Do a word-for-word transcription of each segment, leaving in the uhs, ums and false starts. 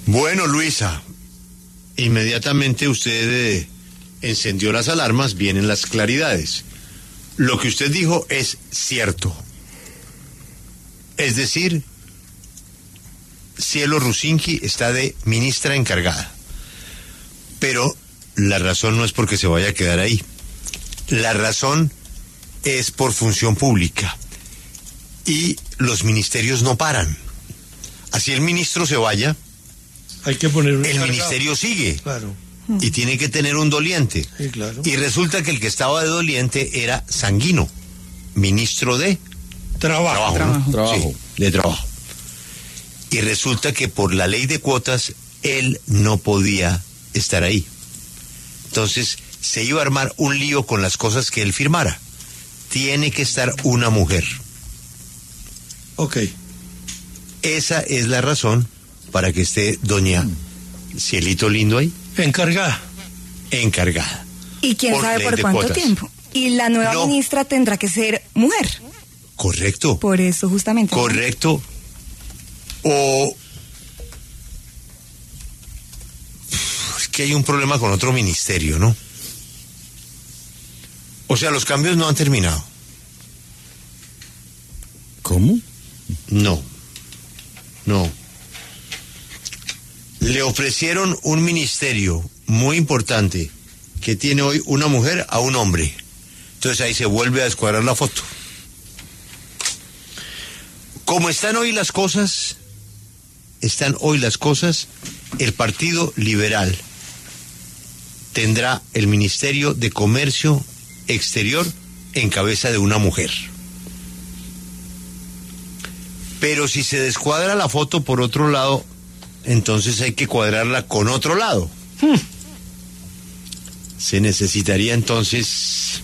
Bueno, Luisa, inmediatamente usted eh, encendió las alarmas, vienen las claridades. Lo que usted dijo es cierto. Es decir, Cielo Rusinki está de ministra encargada. Pero la razón no es porque se vaya a quedar ahí. La razón es por función pública. Y los ministerios no paran. Así el ministro se vaya, hay que poner un el encargado. Ministerio sigue. Claro. Y tiene que tener un doliente. Sí, claro. Y resulta que el que estaba de doliente era Sanguino, ministro de Trabajo. Trabajo. Trabajo. Sí, de Trabajo. Y resulta que por la ley de cuotas, él no podía estar ahí. Entonces, se iba a armar un lío con las cosas que él firmara. Tiene que estar una mujer. Ok. Esa es la razón para que esté doña Cielito Lindo ahí, Encargada. encargada. ¿Y quién Por sabe ley por de cuánto cuotas. tiempo? Y la nueva No. ministra tendrá que ser mujer. Correcto. Por eso, justamente. Correcto. O es que hay un problema con otro ministerio, ¿no? O sea, los cambios no han terminado. ¿Cómo? No. No. Le ofrecieron un ministerio muy importante que tiene hoy una mujer a un hombre. Entonces ahí se vuelve a descuadrar la foto. Como están hoy las cosas, están hoy las cosas, el Partido Liberal tendrá el Ministerio de Comercio Exterior en cabeza de una mujer. Pero si se descuadra la foto por otro lado, entonces hay que cuadrarla con otro lado. Hmm. Se necesitaría entonces...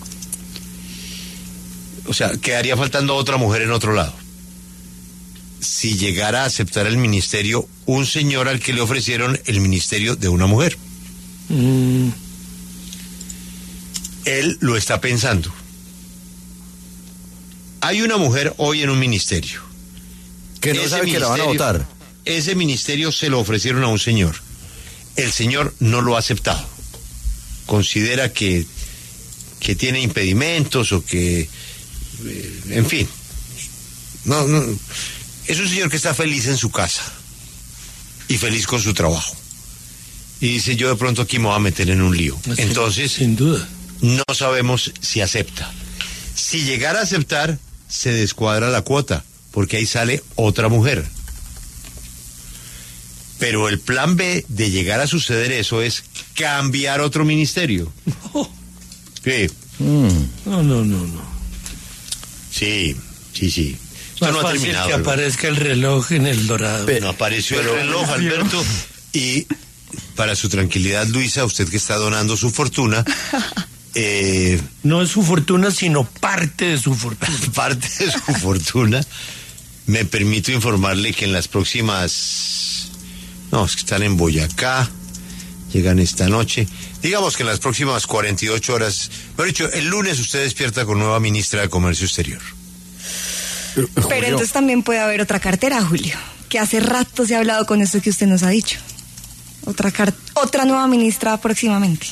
O sea, quedaría faltando otra mujer en otro lado. Si llegara a aceptar el ministerio un señor al que le ofrecieron el ministerio de una mujer. Mm. Él lo está pensando. Hay una mujer hoy en un ministerio. Que no Ese sabe que la van a ministerio- votar. Ese ministerio se lo ofrecieron a un señor. El señor no lo ha aceptado. Considera que, que tiene impedimentos o que... eh, en fin. No, no. Es un señor que está feliz en su casa. Y feliz con su trabajo. Y dice, yo de pronto aquí me voy a meter en un lío. Sin- Entonces, Sin duda. no sabemos si acepta. Si llegara a aceptar, se descuadra la cuota, porque ahí sale otra mujer. Pero el plan B de llegar a suceder eso es cambiar otro ministerio. No, Sí, Mm. no, no, no. no. sí, sí, sí. Esto Más no ha fácil terminado. que Alberto. aparezca el reloj en el dorado. No apareció el reloj, Alberto. Y para su tranquilidad, Luisa, usted que está donando su fortuna, eh, No es su fortuna, sino parte de su fortuna. parte de su fortuna, me permito informarle que en las próximas... No, es que están en Boyacá, llegan esta noche. Digamos que en las próximas cuarenta y ocho horas... Pero dicho, el lunes usted despierta con nueva ministra de Comercio Exterior. Pero entonces también puede haber otra cartera, Julio. Que hace rato se ha hablado con eso que usted nos ha dicho. Otra car- otra nueva ministra próximamente.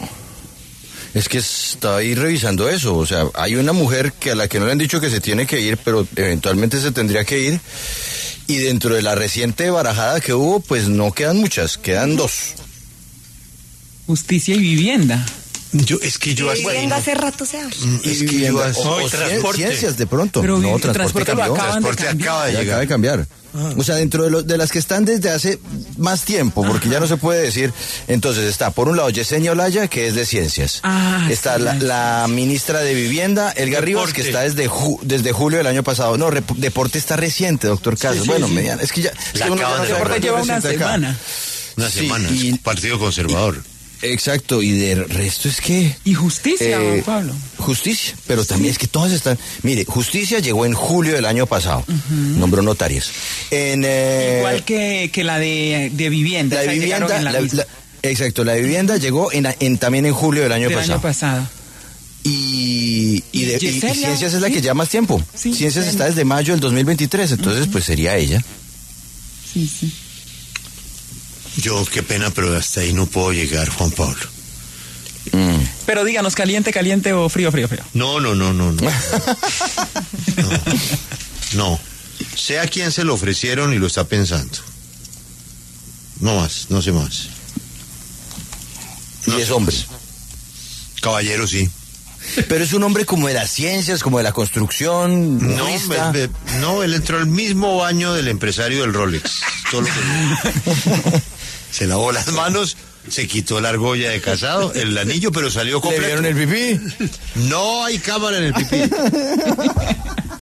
Es que está ahí revisando eso, o sea, hay una mujer que a la que no le han dicho que se tiene que ir, pero eventualmente se tendría que ir, y dentro de la reciente barajada que hubo, pues no quedan muchas, quedan dos. Justicia y vivienda. Yo, es que yo... De vivienda hace rato se habla. Mm, Es que yo... o, o y transporte. ciencias de pronto. Pero no, vi- transporte, transporte lo cambió. acaban de Transporte cambiar. acaba de Ya llegar. acaba de cambiar. O sea, dentro de, lo- de las que están desde hace más tiempo, porque ya no se puede decir. Entonces está, por un lado, Yesenia Olaya, que es de ciencias. Ah, está sí, la, sí. la ministra de Vivienda, Elga Rivas, que Deporte. está desde ju- desde julio del año pasado. No, rep- deporte está reciente, doctor Casas. sí, bueno, sí. mediano. Es que ya... es La que uno ya acaban no de sabe acordar. cuánto Lleva una reciente acá. semana. Una Sí, semana, y- es Partido Conservador. Exacto, y de resto es que... Y justicia, Eh, don Pablo. Justicia, pero también es que todas están... Mire, Justicia llegó en julio del año pasado, nombró notarias. En, eh, Igual que, que la de, de vivienda. la esa llegaron vivienda... en la la- misma, la- exacto, la vivienda llegó en, en- también en julio del año del pasado. año pasado. Y, y, de- y- y Yesenia, Ciencias es la que sí. lleva más tiempo. Sí, Ciencias Yesenia. está desde mayo del dos mil veintitrés, entonces pues sería ella. Sí, sí. Yo, qué pena, pero hasta ahí no puedo llegar, Juan Pablo. Mm. Pero díganos, caliente, caliente o frío, frío, frío. No, no, no, no, no. No. No. Sé a quién se lo ofrecieron y lo está pensando. No más, no sé más. Y No es sé hombre. más. Caballero, sí. Pero es un hombre como de las ciencias, como de la construcción. No, jurista. me- me- no, él entró al mismo baño del empresario del Rolex. Todo lo que- se lavó las manos, se quitó la argolla de casado, el anillo, pero salió ¿Le completo. vieron el pipí? No hay cámara en el pipí.